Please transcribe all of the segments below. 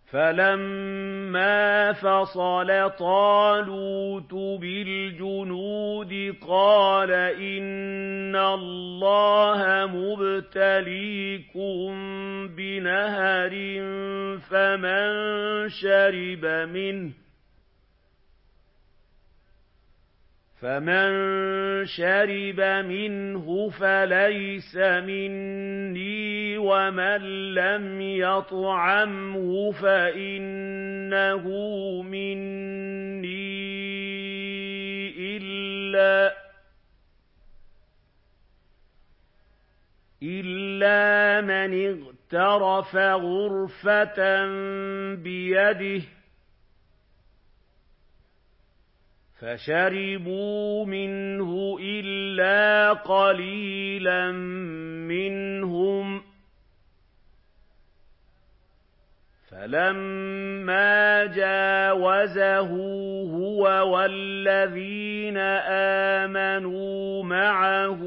فَلَمَّا فَصَلَ طَالُوتُ بِالْجُنُودِ قَالَ إِنَّ اللَّهَ مُبْتَلِيكُم بِنَهَرٍ فَمَن شَرِبَ مِنْهُ فَلَيْسَ مِنِّي وَمَن لَّمْ يَطْعَمْهُ فَإِنَّهُ مِنِّي إِلَّا مَنِ اغْتَرَفَ غُرْفَةً بِيَدِهِ فَشَرِبُوا مِنْهُ إِلَّا قَلِيلًا مِّنْهُمْ ۚ فَلَمَّا جَاوَزَهُ هُوَ وَالَّذِينَ آمَنُوا مَعَهُ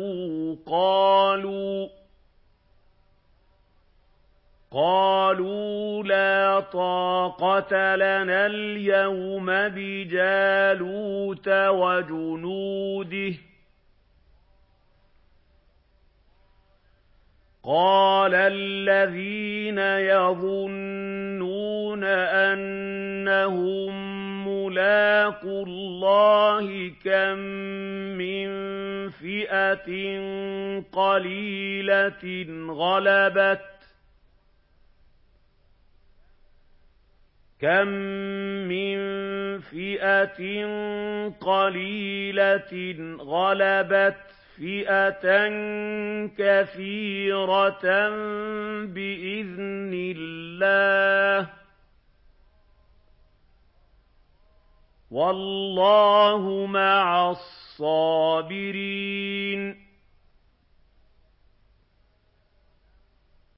قَالُوا لَا طَاقَةَ لَنَا الْيَوْمَ بِجَالُوتَ وَجُنُودِهِ ۚ قَالَ الَّذِينَ يَظُنُّونَ أَنَّهُم مُّلَاقُو اللَّهِ كَم مِّن فِئَةٍ قَلِيلَةٍ غَلَبَتْ فِئَةً كَثِيرَةً بِإِذْنِ اللَّهِ ۗ وَاللَّهُ مَعَ الصَّابِرِينَ